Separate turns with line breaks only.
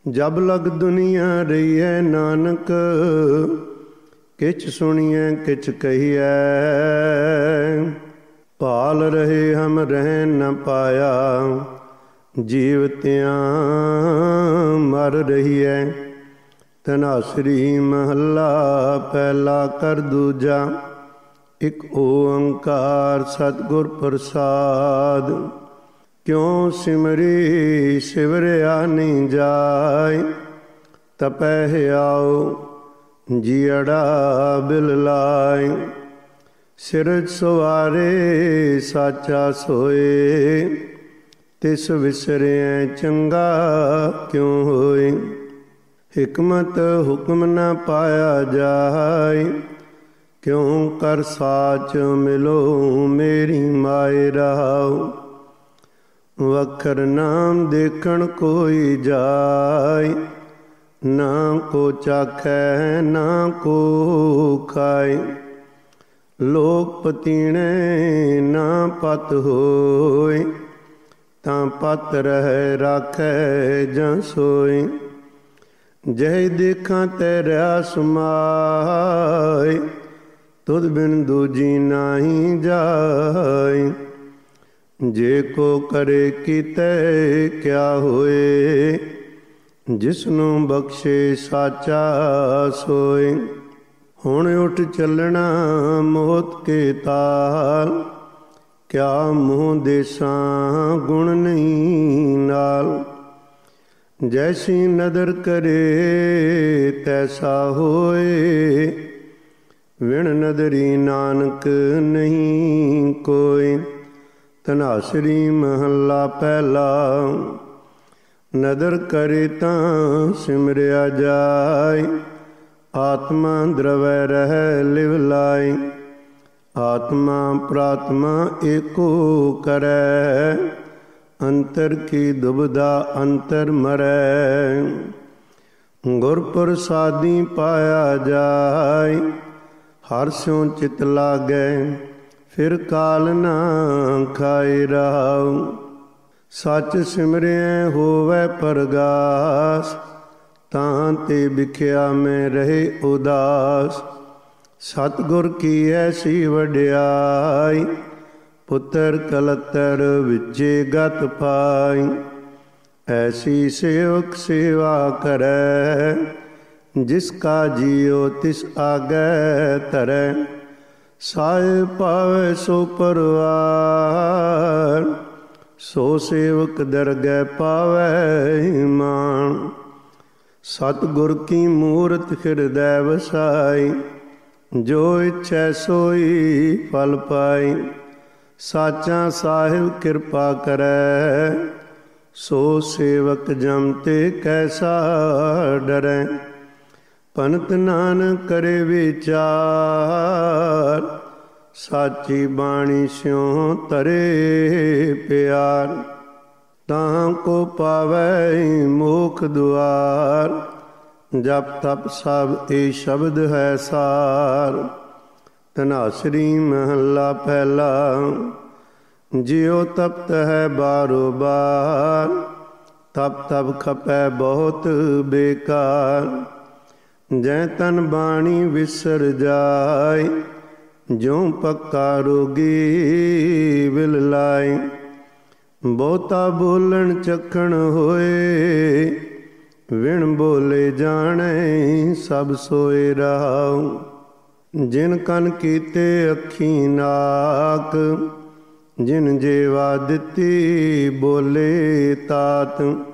जब लग दुनिया रहीए नानक, किछ सुनिए किछ कहिए। पाल रहे हम रह न पाया, जीवतियाँ मर रहीए। धनासरी महला पहला कर दूजा, एक ओंकार सतगुर प्रसाद। क्यों सिमरी सिवरिया नहीं जाय, तपह आओ जियड़ा बिल लाय। सिरज सवारे साचा सोए, तिस विसरिए चंगा क्यों होए। हिकमत हुक्म न पाया जाय, क्यों कर साच मिलो मेरी माए रहाओ। वखर नाम देखण कोई जाय, ना को चाखै ना को खाए। लोक पतीणे ना पत होय, तां पत रह राखै जां सोय। जय देखा तेरा समाय, तुध बिन दूजी नाही जाय। जे को करे कीते क्या होए, जिसनों बख्शे साचा सोए। हुण उठ चलना मौत के ताल, क्या मुँह देसां गुण नहीं नाल। जैसी नदर करे तैसा होए, विण नदरी नानक नहीं कोय। धनासरी महला पहला, नदर करे तां सिमरिया जाय। आत्मा द्रवै रह लिव लाय, आत्मा प्रात्मा एको करै। अंतर की दुबदा अंतर मरै, गुर प्रसादी पाया जाय। हर स्यों चित लागै, फिर काल ना खाए रहाओ। सच सिमरिए होवै परगास, तां ते बिख्या में रहे उदास। सतगुर की ऐसी वड्याई, पुत्र कलतर विचे गत पाई। ऐसी सेवक सेवा करै, जिसका जियो तिस आगे धरै। साय पावै सो परवार, सो सेवक दरगह पावै मान। सतगुर की मूरत हृदय वसाई, जो इच्छै सोई फल पाई। साचा साहिब कृपा करै, सो सेवक जम ते कैसा डरै। पंत नानक करे विचार, साची बाणी स्यों तरे प्यार। तां को पावै मोख दुआर, जप तप सब ए शब्द है सार। धनासरी महला पहला, जियो तपत है बारो बार। तप तप खपै बहुत बेकार, जै तन बाणी विसर जाय। ज्यों पक्का रोगी विल लाय, ਬਹੁਤਾ ਬੋਲਣ ਚਖਣ ਹੋਏ। ਵਿਣ ਬੋਲੇ ਜਾਣੇ ਸਭ ਸੋਏ ਰਹਾਉ। ਜਿਨ ਕਨ ਕੀਤੇ ਅੱਖੀ ਨਾਕ, ਜਿਨ ਜੇਵਾ ਦਿੱਤੀ ਬੋਲੇ ਤਾਤ।